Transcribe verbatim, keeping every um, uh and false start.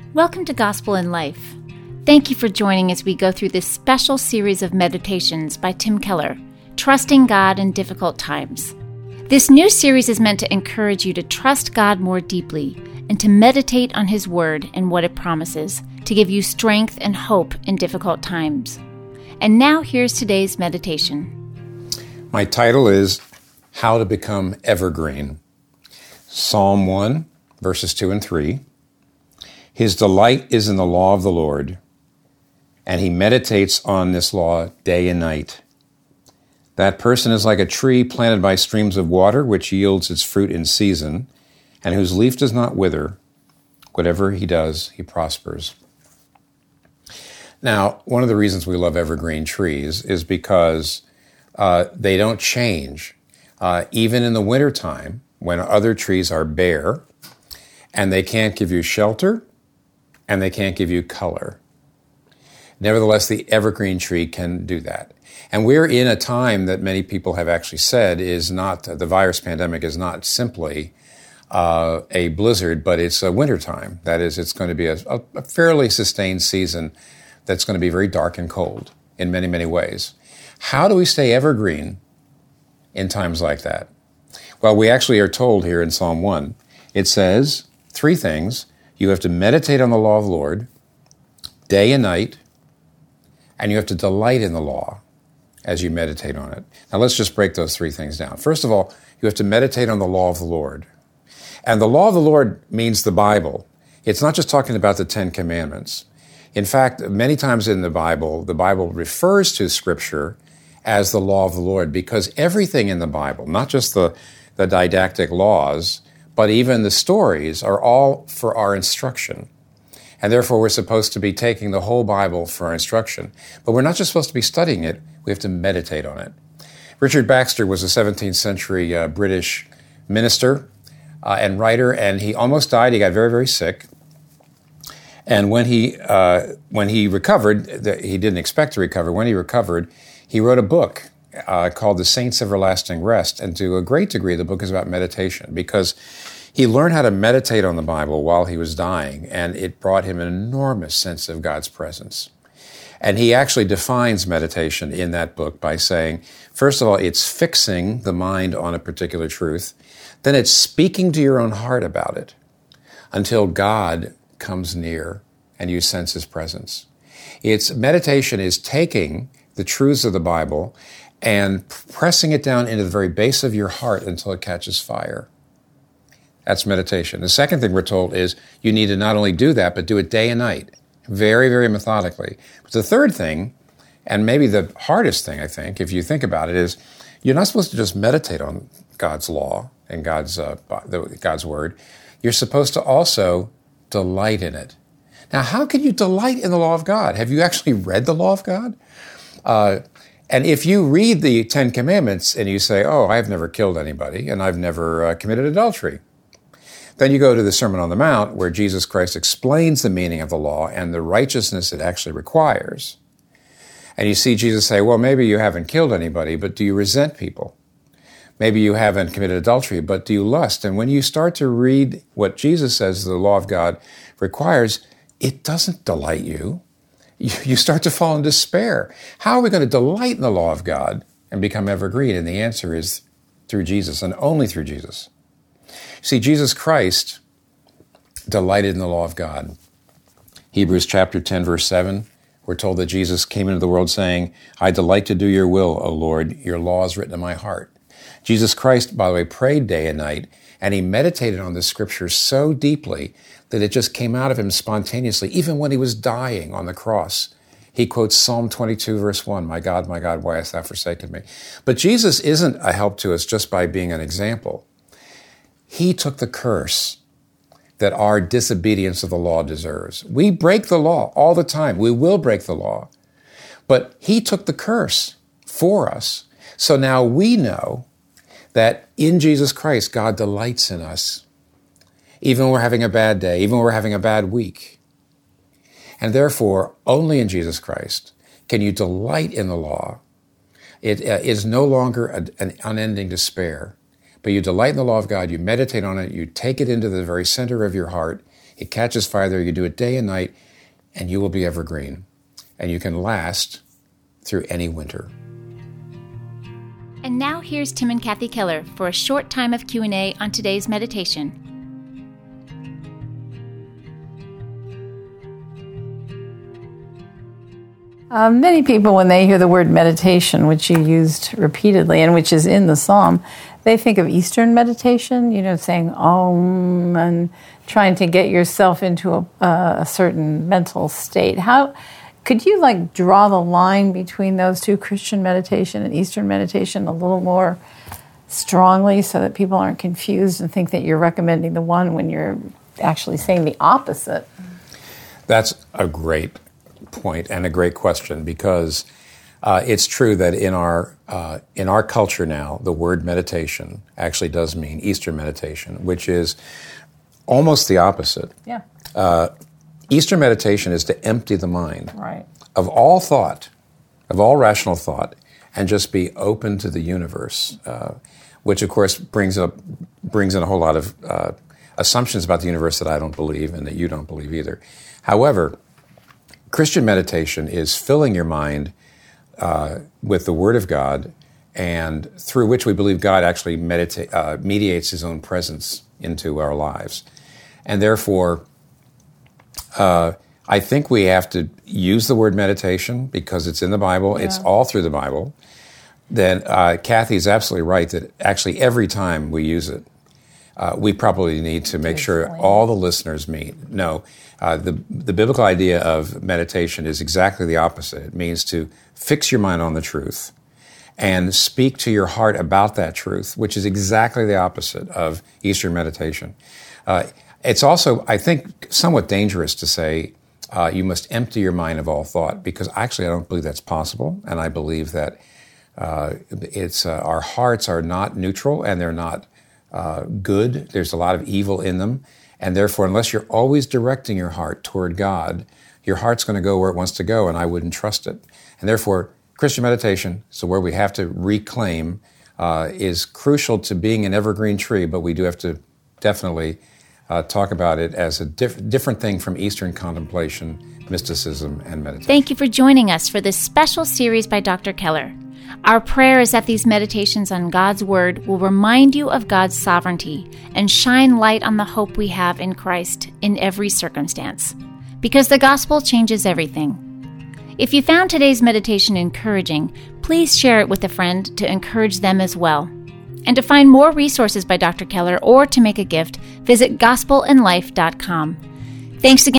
Welcome to Gospel in Life. Thank you for joining as we go through this special series of meditations by Tim Keller, Trusting God in Difficult Times. This new series is meant to encourage you to trust God more deeply and to meditate on His Word and what it promises to give you strength and hope in difficult times. And now here's today's meditation. My title is How to Become Evergreen. Psalm one, verses two and three. His delight is in the law of the Lord, and he meditates on this law day and night. That person is like a tree planted by streams of water, which yields its fruit in season, and whose leaf does not wither. Whatever he does, he prospers. Now, one of the reasons we love evergreen trees is because uh, they don't change. Uh, even in the wintertime, when other trees are bare, and they can't give you shelter, and they can't give you color. Nevertheless, the evergreen tree can do that. And we're in a time that many people have actually said is not, the virus pandemic is not simply uh, a blizzard, but it's a wintertime. That is, it's going to be a, a fairly sustained season that's going to be very dark and cold in many, many ways. How do we stay evergreen in times like that? Well, we actually are told here in Psalm one, it says three things. You have to meditate on the law of the Lord day and night, and you have to delight in the law as you meditate on it. Now let's just break those three things down. First of all, you have to meditate on the law of the Lord. And the law of the Lord means the Bible. It's not just talking about the Ten Commandments. In fact, many times in the Bible, the Bible refers to Scripture as the law of the Lord because everything in the Bible, not just the, the didactic laws, but even the stories are all for our instruction. And therefore, we're supposed to be taking the whole Bible for our instruction. But we're not just supposed to be studying it, we have to meditate on it. Richard Baxter was a seventeenth century uh, British minister uh, and writer, and he almost died. He got very, very sick. And when he uh, when he recovered, he didn't expect to recover. When he recovered, he wrote a book uh, called The Saints' Everlasting Rest. And to a great degree, the book is about meditation because he learned how to meditate on the Bible while he was dying, and it brought him an enormous sense of God's presence. And he actually defines meditation in that book by saying, first of all, it's fixing the mind on a particular truth. Then it's speaking to your own heart about it until God comes near and you sense His presence. It's meditation is taking the truths of the Bible and pressing it down into the very base of your heart until it catches fire. That's meditation. The second thing we're told is you need to not only do that, but do it day and night, very, very methodically. But the third thing, and maybe the hardest thing, I think, if you think about it, is you're not supposed to just meditate on God's law and God's uh, God's word. You're supposed to also delight in it. Now, how can you delight in the law of God? Have you actually read the law of God? Uh, and if you read the Ten Commandments and you say, oh, I've never killed anybody and I've never uh, committed adultery, then you go to the Sermon on the Mount where Jesus Christ explains the meaning of the law and the righteousness it actually requires. And you see Jesus say, well, maybe you haven't killed anybody, but do you resent people? Maybe you haven't committed adultery, but do you lust? And when you start to read what Jesus says the law of God requires, it doesn't delight you. You start to fall in despair. How are we going to delight in the law of God and become evergreen? And the answer is through Jesus and only through Jesus. See, Jesus Christ delighted in the law of God. Hebrews chapter ten, verse seven, we're told that Jesus came into the world saying, I delight to do your will, O Lord, your law is written in my heart. Jesus Christ, by the way, prayed day and night, and he meditated on the scriptures so deeply that it just came out of him spontaneously. Even when he was dying on the cross, he quotes Psalm twenty-two, verse one, my God, my God, why hast thou forsaken me? But Jesus isn't a help to us just by being an example. He took the curse that our disobedience of the law deserves. We break the law all the time. We will break the law. But he took the curse for us. So now we know that in Jesus Christ, God delights in us, even when we're having a bad day, even when we're having a bad week. And therefore, only in Jesus Christ can you delight in the law. It uh, is no longer a, an unending despair, but you delight in the law of God, you meditate on it, you take it into the very center of your heart, It catches fire there. You do it day and night, and you will be evergreen. And you can last through any winter. And now here's Tim and Kathy Keller for a short time of Q and A on today's meditation. Uh, many people, when they hear the word meditation, which you used repeatedly and which is in the psalm, they think of Eastern meditation, you know, saying Om and trying to get yourself into a, uh, a certain mental state. How could you like draw the line between those two, Christian meditation and Eastern meditation, a little more strongly so that people aren't confused and think that you're recommending the one when you're actually saying the opposite? That's a great point and a great question, because uh, it's true that in our uh, in our culture now, the word meditation actually does mean Eastern meditation, which is almost the opposite. Yeah. Uh, Eastern meditation is to empty the mind right. of all thought, of all rational thought, and just be open to the universe, uh, which of course brings up brings in a whole lot of uh, assumptions about the universe that I don't believe and that you don't believe either. However, Christian meditation is filling your mind uh, with the Word of God, and through which we believe God actually medita- uh, mediates His own presence into our lives. And therefore, uh, I think we have to use the word meditation because it's in the Bible. Yeah. It's all through the Bible. Then uh, Kathy is absolutely right that actually every time we use it, uh, we probably need to make sure all the listeners meet. No, uh, the the biblical idea of meditation is exactly the opposite. It means to fix your mind on the truth and speak to your heart about that truth, which is exactly the opposite of Eastern meditation. Uh, it's also, I think, somewhat dangerous to say uh, you must empty your mind of all thought, because actually I don't believe that's possible, and I believe that uh, it's uh, our hearts are not neutral and they're not uh, good. There's a lot of evil in them, and therefore, unless you're always directing your heart toward God, your heart's going to go where it wants to go, and I wouldn't trust it. And therefore, Christian meditation, so where we have to reclaim, uh, is crucial to being an evergreen tree, but we do have to definitely uh, talk about it as a diff- different thing from Eastern contemplation, mysticism, and meditation. Thank you for joining us for this special series by Doctor Keller. Our prayer is that these meditations on God's Word will remind you of God's sovereignty and shine light on the hope we have in Christ in every circumstance, because the gospel changes everything. If you found today's meditation encouraging, please share it with a friend to encourage them as well. And to find more resources by Doctor Keller or to make a gift, visit gospel in life dot com. Thanks again.